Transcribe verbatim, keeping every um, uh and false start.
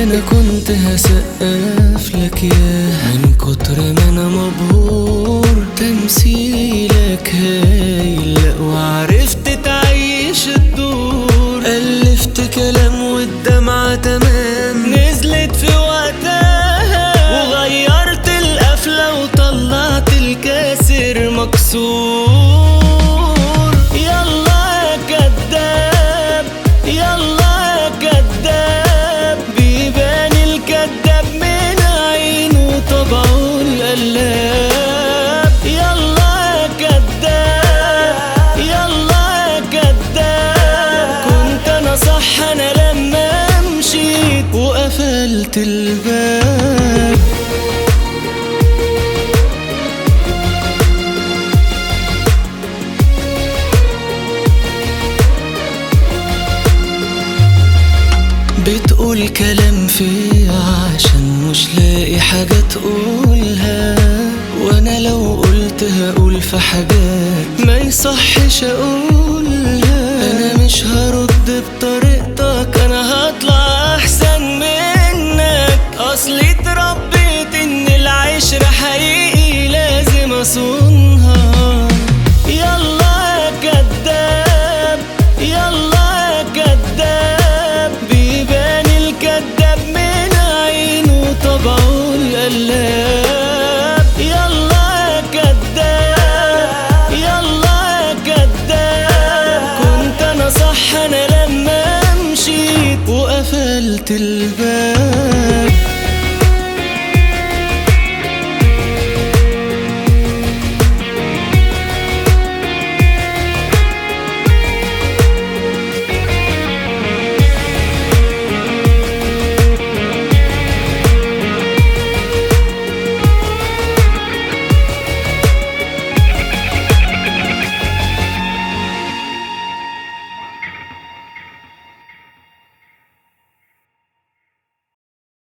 انا كنت هسقف لك ياه من كتر ما انا مبهور، تمثيلك هايل وعرفت تعيش الدور. ألفت كلام والدمعة تمام نزلت في وقتها، وغيرت القفلة وطلعت الكاسر مكسور. يلا يا كداب يلا يا كداب، بيبان الكداب من عينه طبعه القلاب. يلا يا كداب يلا يا كداب، كنت انا صح انا لما مشيت وقفلت الباب. بتقول كلام فيا عشان مش لاقي حاجة تقولها، وانا لو قلت هقول في حاجات ما يصحش اقولها. انا مش هرد بطريقتك، انا هطلع احسن منك، اصلي اتربيت ان العشرة حقيقي لازم اصونها. يلا يا كداب يلا يا كداب، بيبان الكداب من عينه طبعه القلاب. يلا يا كداب يلا يا كداب، كنت انا صح انا لما مشيت وقفلت الباب.